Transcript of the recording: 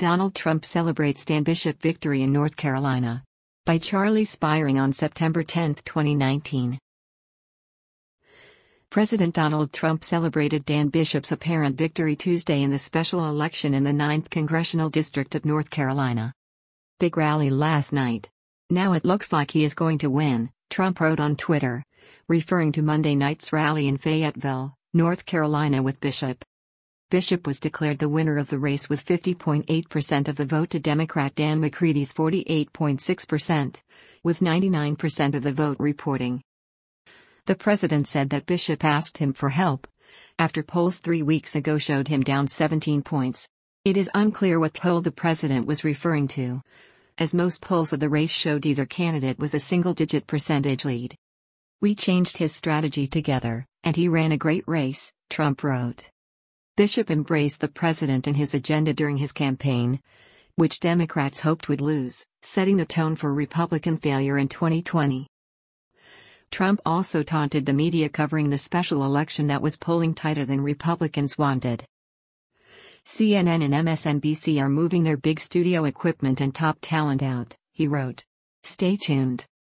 Donald Trump celebrates Dan Bishop victory in North Carolina. By Charlie Spiring on September 10, 2019. President Donald Trump celebrated Dan Bishop's apparent victory Tuesday in the special election in the 9th Congressional District of North Carolina. Big rally last night. Now it looks like he is going to win, Trump wrote on Twitter, referring to Monday night's rally in Fayetteville, North Carolina with Bishop. Bishop was declared the winner of the race with 50.8% of the vote to Democrat Dan McCready's 48.6%, with 99% of the vote reporting. The president said that Bishop asked him for help, after polls 3 weeks ago showed him down 17 points. It is unclear what poll the president was referring to, as most polls of the race showed either candidate with a single-digit percentage lead. "We changed his strategy together, and he ran a great race," Trump wrote. Bishop embraced the president and his agenda during his campaign, which Democrats hoped would lose, setting the tone for Republican failure in 2020. Trump also taunted the media covering the special election that was polling tighter than Republicans wanted. CNN and MSNBC are moving their big studio equipment and top talent out, he wrote. Stay tuned.